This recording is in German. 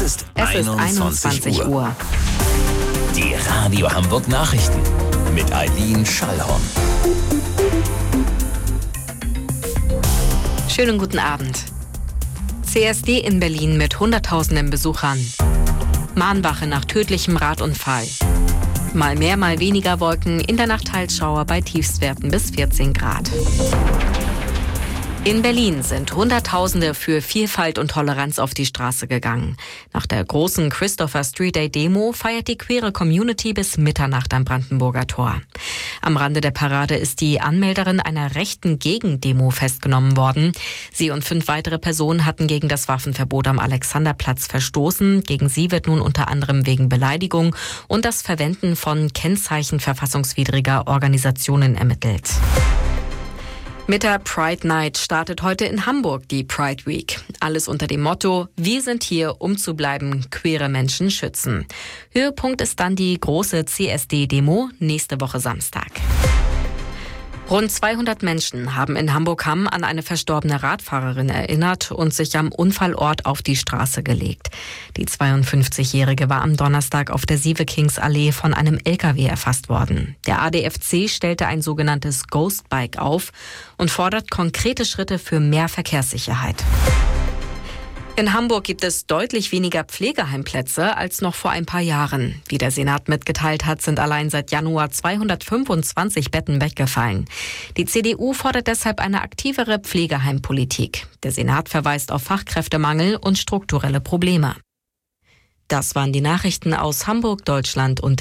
ist 21 Uhr. Die Radio Hamburg Nachrichten mit Eileen Schallhorn. Schönen guten Abend. CSD in Berlin mit Hunderttausenden Besuchern. Mahnwache nach tödlichem Radunfall. Mal mehr, mal weniger Wolken, in der Nacht Teilschauer bei Tiefstwerten bis 14 Grad. In Berlin sind Hunderttausende für Vielfalt und Toleranz auf die Straße gegangen. Nach der großen Christopher Street Day Demo feiert die queere Community bis Mitternacht am Brandenburger Tor. Am Rande der Parade ist die Anmelderin einer rechten Gegendemo festgenommen worden. Sie und 5 weitere Personen hatten gegen das Waffenverbot am Alexanderplatz verstoßen. Gegen sie wird nun unter anderem wegen Beleidigung und das Verwenden von Kennzeichen verfassungswidriger Organisationen ermittelt. Mit der Pride Night startet heute in Hamburg die Pride Week. Alles unter dem Motto: Wir sind hier, um zu bleiben, queere Menschen schützen. Höhepunkt ist dann die große CSD-Demo nächste Woche Samstag. Rund 200 Menschen haben in Hamburg-Hamm an eine verstorbene Radfahrerin erinnert und sich am Unfallort auf die Straße gelegt. Die 52-Jährige war am Donnerstag auf der Sievekingsallee von einem LKW erfasst worden. Der ADFC stellte ein sogenanntes Ghost Bike auf und fordert konkrete Schritte für mehr Verkehrssicherheit. In Hamburg gibt es deutlich weniger Pflegeheimplätze als noch vor ein paar Jahren. Wie der Senat mitgeteilt hat, sind allein seit Januar 225 Betten weggefallen. Die CDU fordert deshalb eine aktivere Pflegeheimpolitik. Der Senat verweist auf Fachkräftemangel und strukturelle Probleme. Das waren die Nachrichten aus Hamburg, Deutschland und